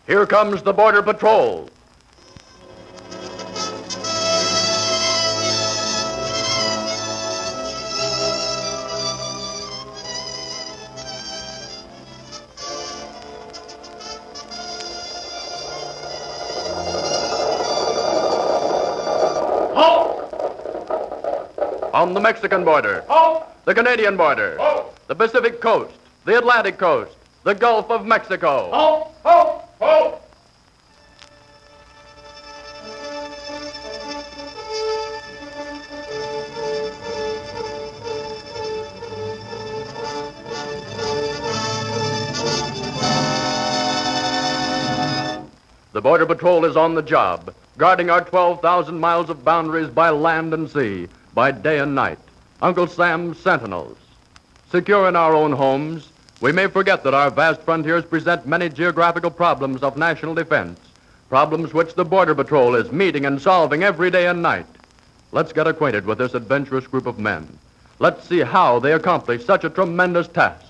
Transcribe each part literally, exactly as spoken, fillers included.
Here comes the Border Patrol. On the Mexican border, Halt! the Canadian border, Halt! the Pacific coast, the Atlantic coast, the Gulf of Mexico. Halt! Halt! Halt! The Border Patrol is on the job, guarding our twelve thousand miles of boundaries by land and sea, by day and night. Uncle Sam's sentinels. Secure in our own homes, we may forget that our vast frontiers present many geographical problems of national defense, problems which the Border Patrol is meeting and solving every day and night. Let's get acquainted with this adventurous group of men. Let's see how they accomplish such a tremendous task.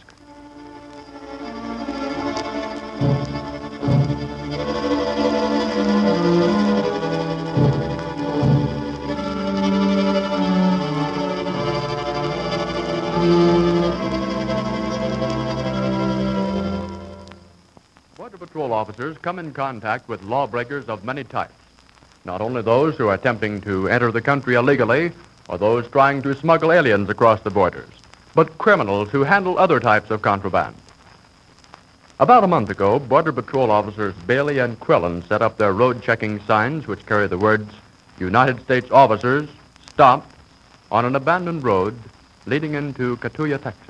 Border Patrol officers come in contact with lawbreakers of many types. Not only those who are attempting to enter the country illegally or those trying to smuggle aliens across the borders, but criminals who handle other types of contraband. About a month ago, Border Patrol officers Bailey and Quillen set up their road-checking signs which carry the words, United States officers, stop, on an abandoned road leading into Cotulla, Texas.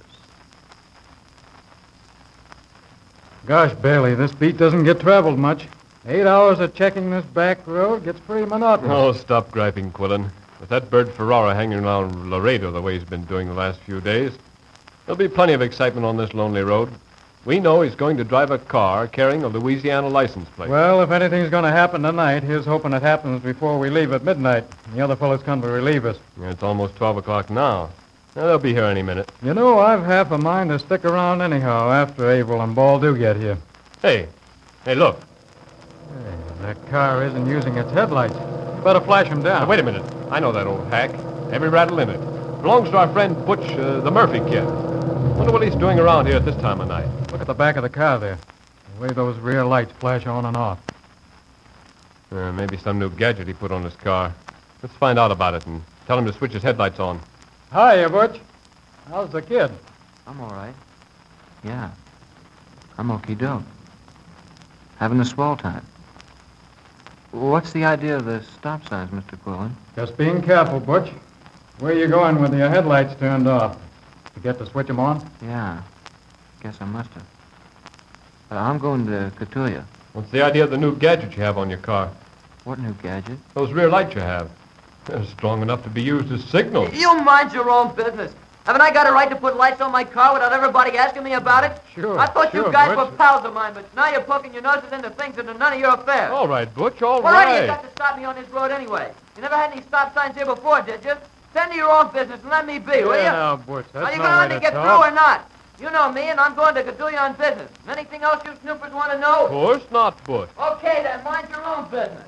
Gosh, Bailey, this beat doesn't get traveled much. Eight hours of checking this back road gets pretty monotonous. Oh, stop griping, Quillen. With that bird Ferrara hanging around Laredo the way he's been doing the last few days, there'll be plenty of excitement on this lonely road. We know he's going to drive a car carrying a Louisiana license plate. Well, if anything's going to happen tonight, here's hoping it happens before we leave at midnight. The other fellows come to relieve us. Yeah, it's almost twelve o'clock now. Now, they'll be here any minute. You know, I've half a mind to stick around anyhow after Abel and Ball do get here. Hey, hey, look. Hey, that car isn't using its headlights. You better flash them down. Now, wait a minute. I know that old hack. Every rattle in it. Belongs to our friend Butch, uh, the Murphy kid. Wonder what he's doing around here at this time of night. Look at the back of the car there. The way those rear lights flash on and off. Uh, maybe some new gadget he put on his car. Let's find out about it and tell him to switch his headlights on. Hiya, Butch. How's the kid? I'm all right. Yeah. I'm okey-doke. Having a swell time. What's the idea of the stop signs, Mister Quillen? Just being careful, Butch. Where you going with your headlights turned off? Forget to switch them on? Yeah. Guess I must have. Uh, I'm going to Cotulla. What's the idea of the new gadget you have on your car? What new gadget? Those rear lights you have. They're strong enough to be used as signals. You mind your own business. Haven't I got a right to put lights on my car without everybody asking me about it? Sure, I thought sure, you guys Butch. were pals of mine, but now you're poking your noses into things that are none of your affair. All right, Butch, all What right. right. you got to stop me on this road anyway? You never had any stop signs here before, did you? Tend to your own business and let me be, will you? Yeah, now, Butch, that's Are you no going to way let me to get talk. through or not? You know me, and I'm going to Cotulla on business. Anything else you snoopers want to know? Of course not, Butch. Okay, then, mind your own business.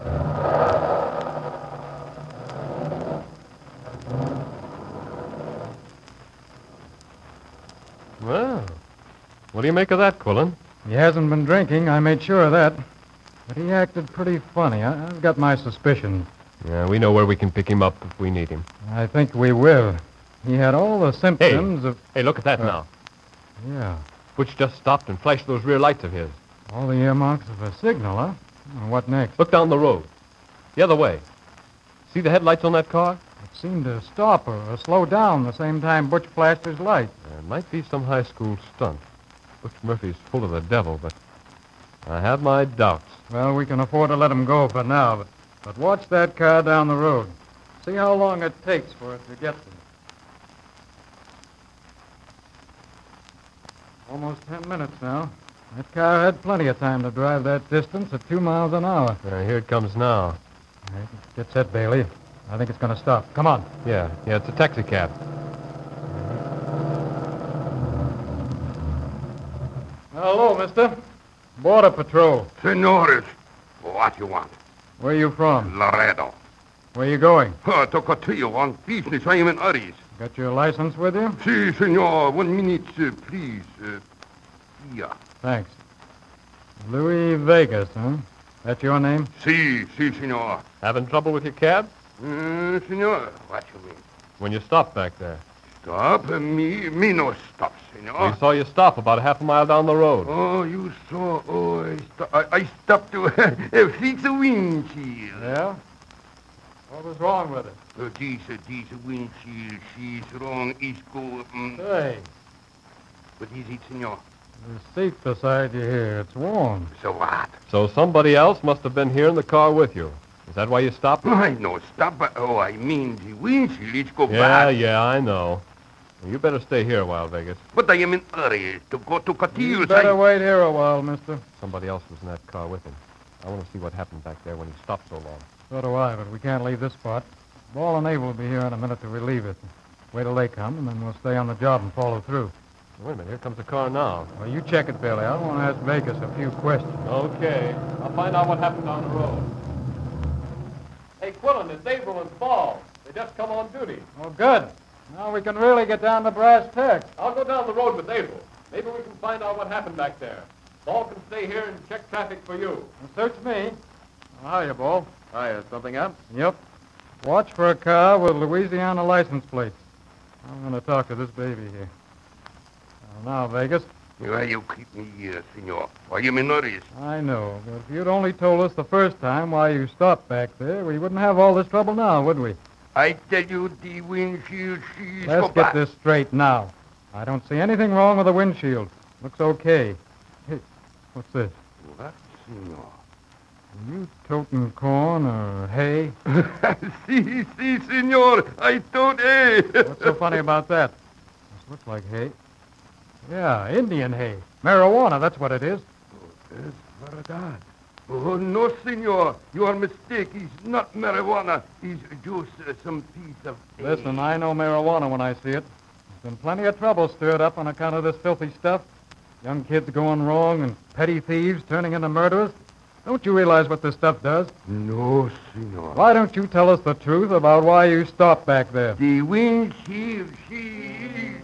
Well, what do you make of that, Quillen? He hasn't been drinking, I made sure of that. But he acted pretty funny. I- I've got my suspicions. Yeah, we know where we can pick him up if we need him. I think we will. He had all the symptoms of... Hey, look at that Uh, now. Yeah, Butch just stopped and flashed those rear lights of his. all the earmarks of a signal, huh? Well, what next? Look down the road. The other way. See the headlights on that car? It seemed to stop or, or slow down the same time Butch flashed his light. There might be some high school stunt. Butch Murphy's full of the devil, but I have my doubts. Well, we can afford to let him go for now, but, but watch that car down the road. See how long it takes for it to get there. Almost ten minutes now. That car had plenty of time to drive that distance at two miles an hour. Uh, here it comes now. All right, get set, Bailey. I think it's going to stop. Come on. Yeah, yeah, it's a taxi cab. Hello, mister. Border Patrol. Senores, what you want? Where you from? Laredo. Where you going? Uh, to Cotillo on business. I am in hurries. Got your license with you? Si, senor. One minute, uh, please. Uh, yeah. Thanks. Louis Vegas, huh? That your name? Si, si, senor. Having trouble with your cab? Uh, senor, what you mean? When you stopped back there. Stop? Uh, me, me no stop, senor. We saw you stop about a half a mile down the road. Oh, you saw. Oh, I, sto- I, I stopped to uh, fix a windshield. Yeah? What was wrong with it? Uh, this, uh, this windshield, she's wrong. It's go... Um, Hey, what is it, senor? the seat beside you here, it's warm. So what? So somebody else must have been here in the car with you. Is that why you stopped? I no stop. But, oh, I mean the windshield. It's go Yeah, bad. yeah, I know. Well, you better stay here a while, Vegas. But I am in hurry to go to Cotillo's. You better I... wait here a while, mister. Somebody else was in that car with him. I want to see what happened back there when he stopped so long. So do I, but we can't leave this spot. Ball and Abel will be here in a minute to relieve it. Wait till they come, and then we'll stay on the job and follow through. Wait a minute, here comes the car now. Well, you check it, Billy. I want to ask Vegas a few questions. Okay. I'll find out what happened down the road. Hey, Quillen, it's April and Paul. They just come on duty. Oh, good. Now we can really get down to brass tacks. I'll go down the road with April. Maybe we can find out what happened back there. Paul can stay here and check traffic for you. Well, search me. Oh, hiya, Ball. Hiya, something up? Yep. Watch for a car with Louisiana license plates. I'm going to talk to this baby here. Now, Vegas. Why you keep me here, senor? I am in hurry. I know, but if you'd only told us the first time why you stopped back there, we wouldn't have all this trouble now, would we? I tell you, the windshield, she's Let's go get bad. this straight now. I don't see anything wrong with the windshield. Looks okay. Hey, what's this? What, senor? Are you toting corn or hay? si, si, senor. I told eh. What's so funny about that? This looks like hay. Yeah, Indian hay. Marijuana, that's what it is. Es verdad. Oh, no, senor. You are mistaken. It's not marijuana. It's just uh, some piece of... Listen, I know marijuana when I see it. There's been plenty of trouble stirred up on account of this filthy stuff. Young kids going wrong and petty thieves turning into murderers. Don't you realize what this stuff does? No, senor. Why don't you tell us the truth about why you stopped back there? The windshield, she is...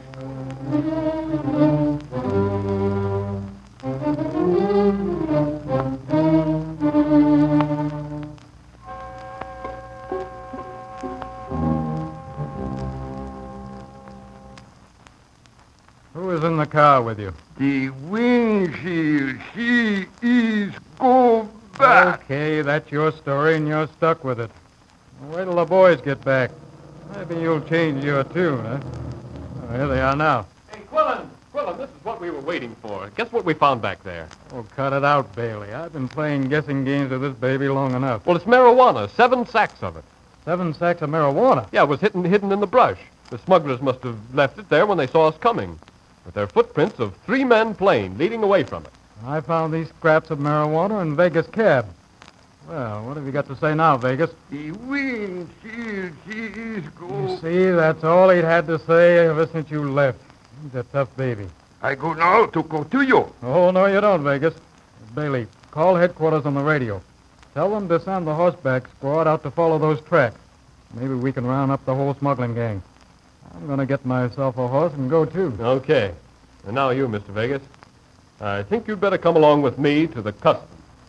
Who is in the car with you? The windshield, she is go back. Okay, that's your story, and you're stuck with it. Wait till the boys get back. Maybe you'll change your tune, huh? Oh, here they are now. Hey, Quillen! Quillen, this is what we were waiting for. Guess what we found back there? Oh, cut it out, Bailey. I've been playing guessing games with this baby long enough. Well, it's marijuana. Seven sacks of it. Seven sacks of marijuana. Yeah, it was hidden, hidden in the brush. The smugglers must have left it there when they saw us coming. With their footprints of three men plain leading away from it. I found these scraps of marijuana in Vegas' cab. Well, what have you got to say now, Vegas? The windshield, she is go... You see, that's all he'd had to say ever since you left. He's a tough baby. I go now to Cotillo. Oh, no, you don't, Vegas. Bailey, call headquarters on the radio. Tell them to send the horseback squad out to follow those tracks. Maybe we can round up the whole smuggling gang. I'm going to get myself a horse and go, too. Okay. And now you, Mister Vegas. I think you'd better come along with me to the customs.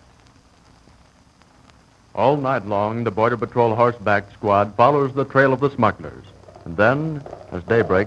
All night long, the Border Patrol horseback squad follows the trail of the smugglers. And then, as day breaks...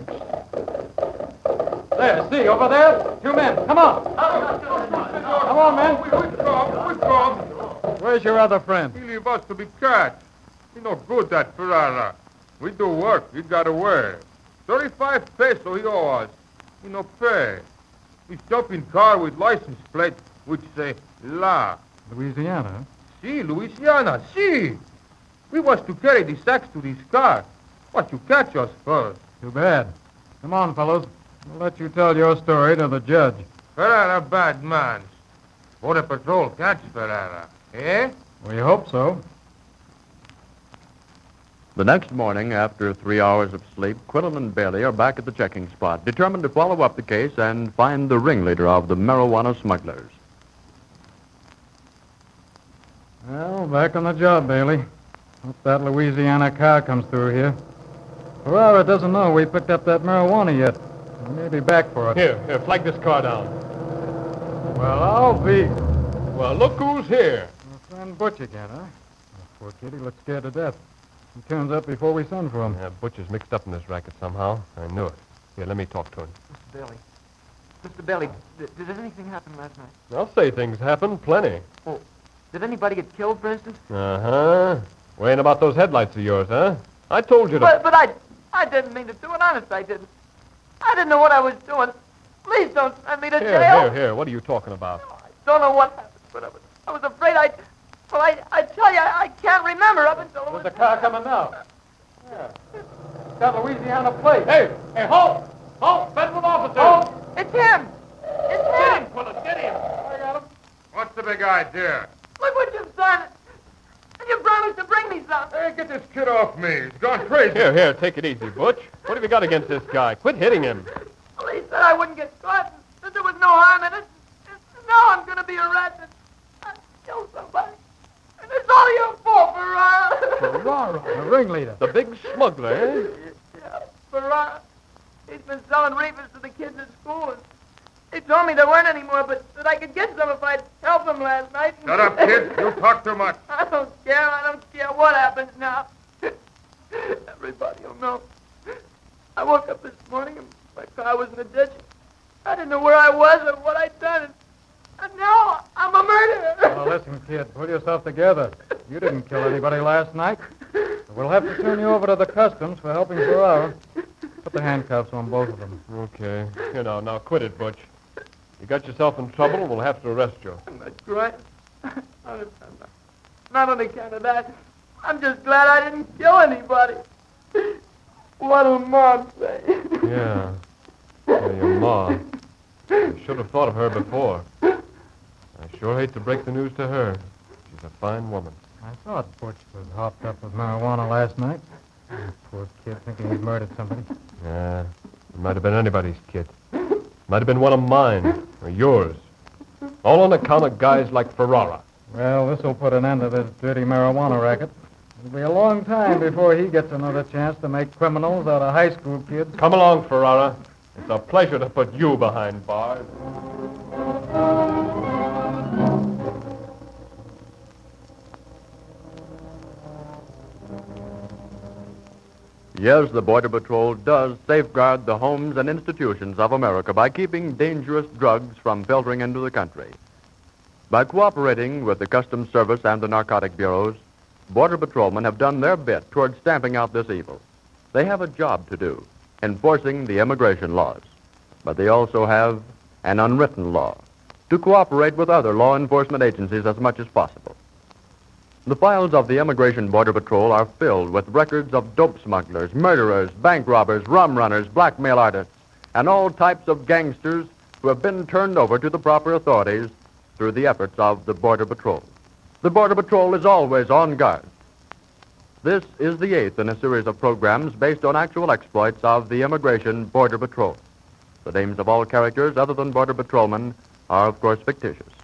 There, see, over there? Two men. Come on. Come on, men. We come, we come. Where's your other friend? He leave us to be catch. He no good, that Ferrara. We do work, he got away. Thirty-five peso he owe us. He no pay. He stop in car with license plate which say La. Louisiana, huh? Si, Louisiana, si. We was to carry the sacks to this car. But you catch us first. Too bad. Come on, fellows. We'll let you tell your story to the judge. Ferrara bad man. Border Patrol catch Ferrara. Eh? We hope so. The next morning, after three hours of sleep, Quillen and Bailey are back at the checking spot, determined to follow up the case and find the ringleader of the marijuana smugglers. Well, back on the job, Bailey. Hope that Louisiana car comes through here. Ferrara doesn't know we picked up that marijuana yet. We may be back for it. Here, here, flag this car down. Well, I'll be. Well, look who's here. My friend Butch again, huh? Oh, poor kid, he looks scared to death. He turns up before we send for him. Yeah, Butch is mixed up in this racket somehow. I knew it. Here, let me talk to him. Mister Bailey. Mister Bailey, did, did anything happen last night? I'll say things happen, plenty. Oh, did anybody get killed, for instance? Uh-huh. Worrying about those headlights of yours, huh? I told you to... But, but I, I didn't mean to do it. Honest, I didn't. I didn't know what I was doing. Please don't send me to Here, jail. here, here. What are you talking about? I don't know what happened, but I was, I was afraid I... Well, I, I tell you, I, I can't remember up until... it There's was- a car coming now. Yeah. It's got Louisiana plate. Hey, hey, halt! Halt! Federal officer! Oh, it's him! It's Get him! him, Quillen, get him! I got him. What's the big idea? Look what you've done! And you promised to bring me something! Hey, get this kid off me. He's gone crazy. Here, here, take it easy, Butch. What have you got against this guy? Quit hitting him. Well, he said I wouldn't get caught, and that there was no harm in it. And now I'm going to be arrested. I killed somebody. And it's all your fault, Ferrara. Ferrara, the ringleader. The big smuggler, eh? Yeah, Ferrara. He's been selling reefers to the kids at school. And he told me there weren't any more, but that I could get some if I'd help him last night. Shut up, kid. You talk too much. I don't care. I don't care what happens now. Everybody will know. I woke up this morning and my car was in a ditch. I didn't know where I was or what I'd done. And, and now I'm a murderer. Now, listen, kid, pull yourself together. You didn't kill anybody last night. We'll have to turn you over to the customs for helping Ferrara. Put the handcuffs on both of them. Okay. Here now, now quit it, Butch. You got yourself in trouble, and we'll have to arrest you. I'm not crying. I'm not, not on account of that. I'm just glad I didn't kill anybody. What'll Mom say? Yeah. Yeah, your ma. I should have thought of her before. I sure hate to break the news to her. She's a fine woman. I thought Butch was hopped up with marijuana last night. Oh, poor kid, thinking he'd murdered somebody. Yeah. It might have been anybody's kid. Might have been one of mine, or yours. All on account of guys like Ferrara. Well, this'll put an end to this dirty marijuana racket. It'll be a long time before he gets another chance to make criminals out of high school kids. Come along, Ferrara. It's a pleasure to put you behind bars. Yes, the Border Patrol does safeguard the homes and institutions of America by keeping dangerous drugs from filtering into the country. By cooperating with the Customs Service and the narcotic bureaus, Border Patrolmen have done their bit toward stamping out this evil. They have a job to do, enforcing the immigration laws. But they also have an unwritten law to cooperate with other law enforcement agencies as much as possible. The files of the Immigration Border Patrol are filled with records of dope smugglers, murderers, bank robbers, rum runners, blackmail artists, and all types of gangsters who have been turned over to the proper authorities through the efforts of the Border Patrol. The Border Patrol is always on guard. This is the eighth in a series of programs based on actual exploits of the Immigration Border Patrol. The names of all characters other than Border Patrolmen are, of course, fictitious.